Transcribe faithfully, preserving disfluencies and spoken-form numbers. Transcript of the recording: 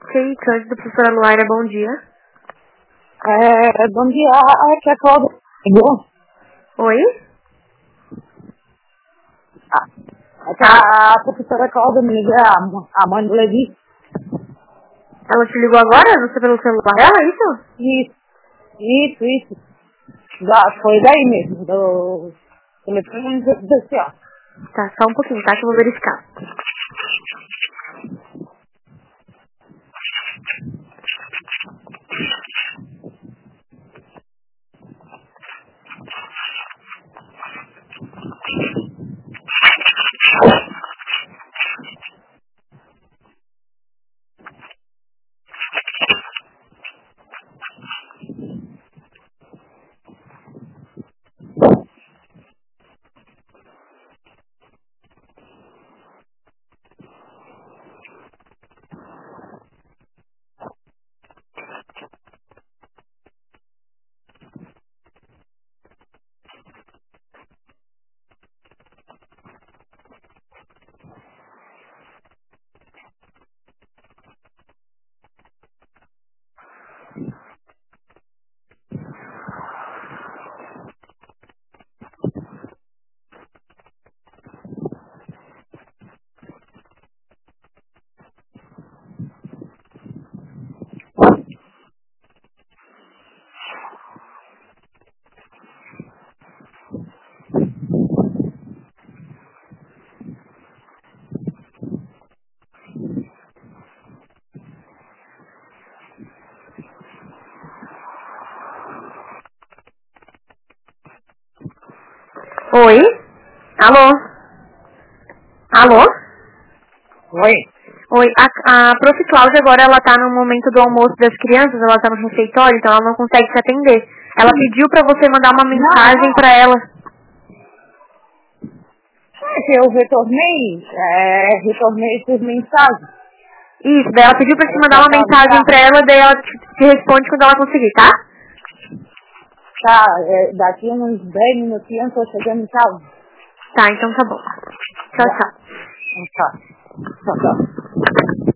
Ok, Cândido, professora Luaira, bom dia. É, bom dia, aqui é a Cláudia. Oi? Aqui a, a professora Cláudia me liga, a, a mãe do Levi. Ela te ligou agora? Você pelo celular dela, é isso? Isso, isso, isso. Já foi daí mesmo, do telefone residencial. Tá, só um pouquinho, tá? Que eu vou verificar. Oi? Alô? Alô? Oi? Oi, a, a prof. Cláudia agora ela tá no momento do almoço das crianças, ela tá no refeitório, então ela não consegue te atender. Ela pediu pra você mandar uma mensagem Não. pra ela. É que eu retornei, é, retornei por mensagem. Isso, daí ela pediu pra te Ela mandar já uma tá mensagem pra ela, daí ela te, te responde quando ela conseguir, tá? Tá, é, daqui uns dez minutinhos eu tô chegando em casa. Tá, então tá bom. Tchau, tchau. Tá, tá, tá.